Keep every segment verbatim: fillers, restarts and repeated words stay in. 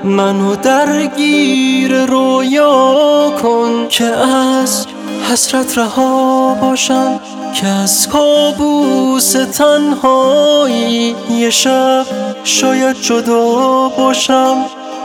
منو درگیر رویا کن که از حسرت رها باشم، که از کابوس تنهایی یه شب شاید جدا باشم.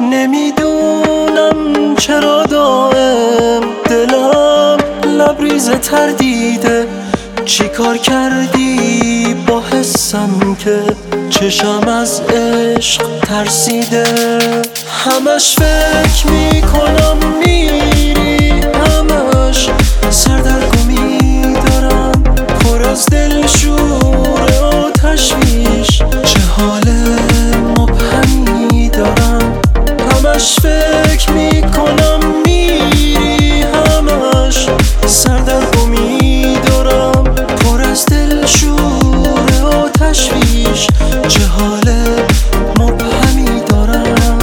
نمیدونم چرا دائم دلم لبریز تردیده، چی کار کردی با حسم که چشم از عشق ترسیده. همش فکر میکنم میری، همش سردرگمی دارم، پر از دلشوره و تشویش، چه حال مبهمی دارم. همش فکر میکنم میری، همش سردرگمی دارم، پر از دلشوره و تشویش، چه حال مبهمی دارم.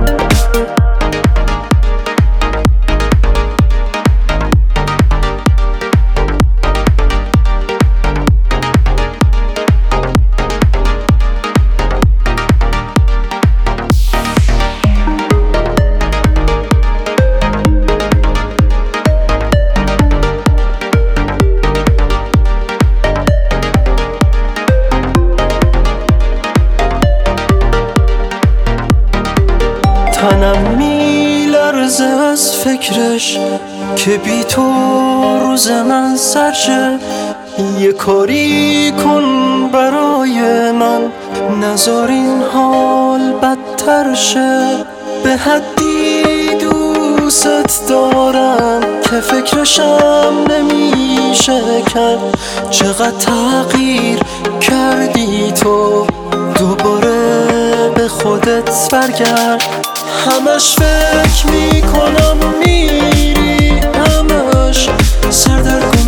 تنم میلرزه از فکرش که بی تو روز من سرشه. یه کاری کن برای من، نذار این حال بدتر شه. به حدی دوست دارم که فکرشم نمیشه کرد. چقدر تغییر کردی تو، دوباره به خودت برگرد. همش فکر میکنم میری، همش سردرگمی